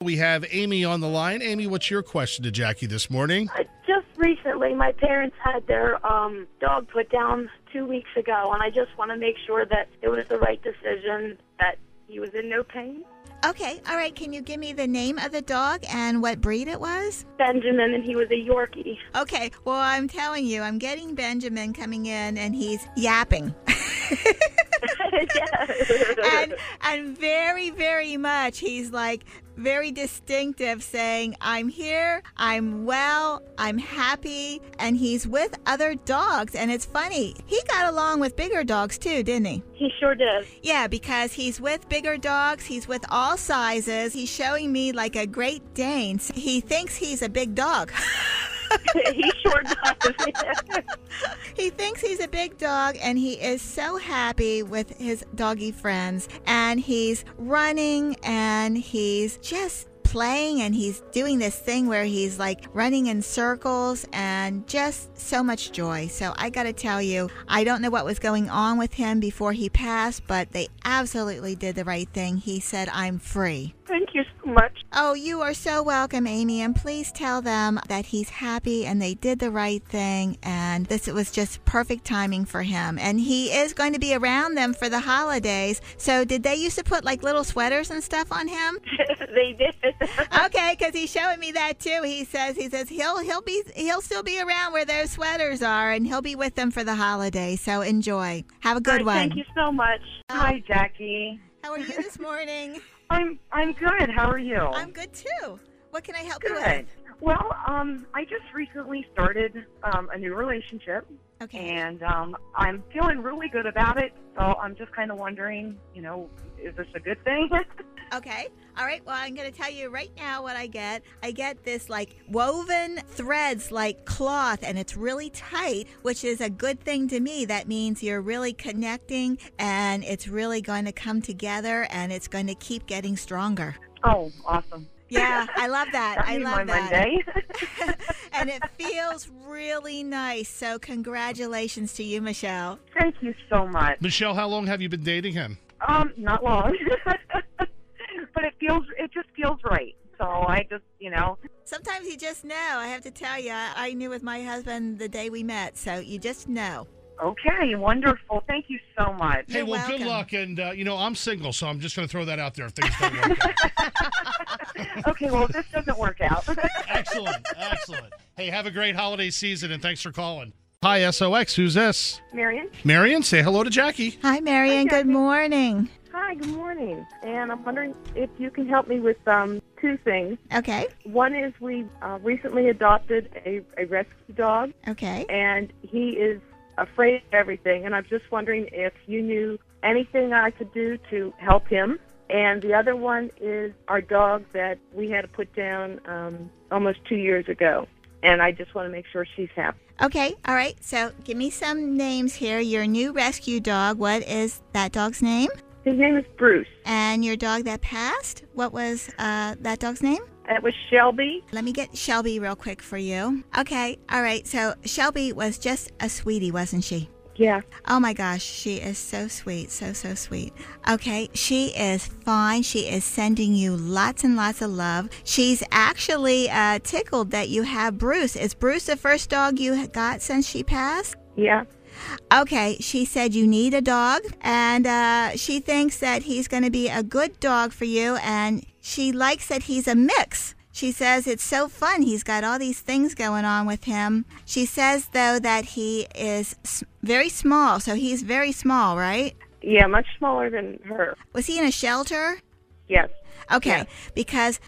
We have Amy on the line. Amy, what's your question to Jackie this morning? Just recently, my parents had their dog put down 2 weeks ago, and I just want to make sure that it was the right decision, that he was in no pain. Okay, all right. Can you give me the name of the dog and what breed it was? Benjamin, and he was a Yorkie. Okay, well, I'm telling you, I'm getting Benjamin coming in, and he's yapping. and very, very much, he's like very distinctive, saying, I'm here, I'm well, I'm happy, and he's with other dogs. And it's funny, he got along with bigger dogs too, didn't he? He sure did. Yeah, because he's with bigger dogs, he's with all sizes, he's showing me like a Great Dane. He thinks he's a big dog. He sure does. He thinks he's a big dog, and he is so happy with his doggy friends. And he's running, and he's just playing, and he's doing this thing where he's like running in circles, and just so much joy. So I got to tell you, I don't know what was going on with him before he passed, but they absolutely did the right thing. He said, I'm free. Thank you so much. Oh, you are so welcome, Amy, and please tell them that he's happy and they did the right thing, and this was just perfect timing for him. And he is going to be around them for the holidays. So did they used to put like little sweaters and stuff on him? They did. Okay, because he's showing me that too. He says he'll still be around where those sweaters are, and he'll be with them for the holidays. So enjoy. Have a good one. Thank you so much. Hi, Jackie. How are you this morning? I'm good. How are you? I'm good too. What can I help you with? Good. Well, I just recently started a new relationship. Okay. And I'm feeling really good about it. So I'm just kind of wondering, is this a good thing? Okay. All right. Well, I'm going to tell you right now what I get. I get this like woven threads like cloth, and it's really tight, which is a good thing to me. That means you're really connecting, and it's really going to come together, and it's going to keep getting stronger. Oh, awesome. Yeah, I love that. I love that. Monday. And it feels really nice. So congratulations to you, Michelle. Thank you so much. Michelle, how long have you been dating him? Not long. But it just feels right. So I just, Sometimes you just know. I have to tell you, I knew with my husband the day we met. So you just know. Okay, wonderful. Thank you so much. Hey, well, welcome. good luck. And, I'm single, so I'm just going to throw that out there if things don't work out. Okay, well, this doesn't work out. Excellent. Hey, have a great holiday season, and thanks for calling. Hi, SOX. Who's this? Marion? Marion, say hello to Jackie. Hi, Marion. Hi, Good morning. Hi, good morning. And I'm wondering if you can help me with two things. Okay. One is we recently adopted a rescue dog, Okay. and he is afraid of everything. And I'm just wondering if you knew anything I could do to help him. And the other one is our dog that we had to put down almost 2 years ago. And I just want to make sure she's happy. Okay. All right. So give me some names here. Your new rescue dog, what is that dog's name? His name is Bruce. And your dog that passed, what was that dog's name? That was Shelby. Let me get Shelby real quick for you. Okay. All right. So Shelby was just a sweetie, wasn't she? Yeah. Oh my gosh, she is so sweet, so sweet. Okay, she is fine. She is sending you lots and lots of love. She's actually tickled that you have Bruce. Is Bruce the first dog you got since she passed? Yeah. Okay, she said you need a dog, and she thinks that he's going to be a good dog for you, and she likes that he's a mix. She says it's so fun. He's got all these things going on with him. She says, though, that he is very small. So he's very small, right? Yeah, much smaller than her. Was he in a shelter? Yes. Okay, Yeah. because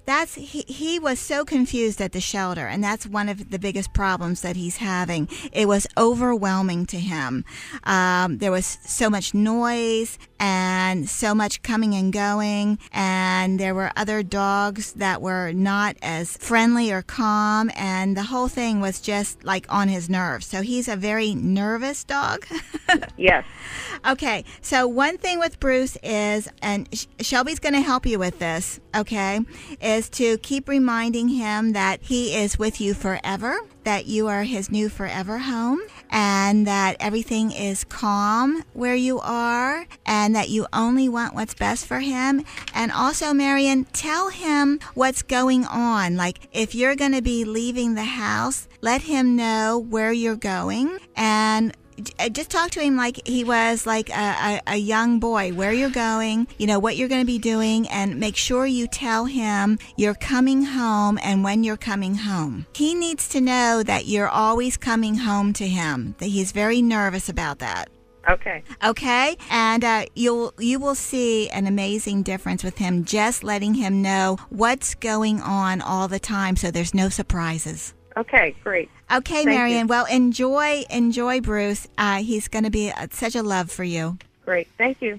he was so confused at the shelter, and that's one of the biggest problems that he's having. It was overwhelming to him. There was so much noise and so much coming and going, and there were other dogs that were not as friendly or calm, and the whole thing was just like on his nerves. So he's a very nervous dog. Yes. Okay, so one thing with Bruce is, and Shelby's going to help you with this, okay, is to keep reminding him that he is with you forever, that you are his new forever home, and that everything is calm where you are and that you only want what's best for him. And also, Marion, tell him what's going on. Like, if you're going to be leaving the house, let him know where you're going, and just talk to him like he was like a young boy, where you're going, what you're going to be doing, and make sure you tell him you're coming home and when you're coming home. He needs to know that you're always coming home to him, that he's very nervous about that. Okay. Okay? And you will see an amazing difference with him, just letting him know what's going on all the time so there's no surprises. Okay, great. Okay, Thank Marion. you. Well, enjoy Bruce. He's going to be such a love for you. Great. Thank you.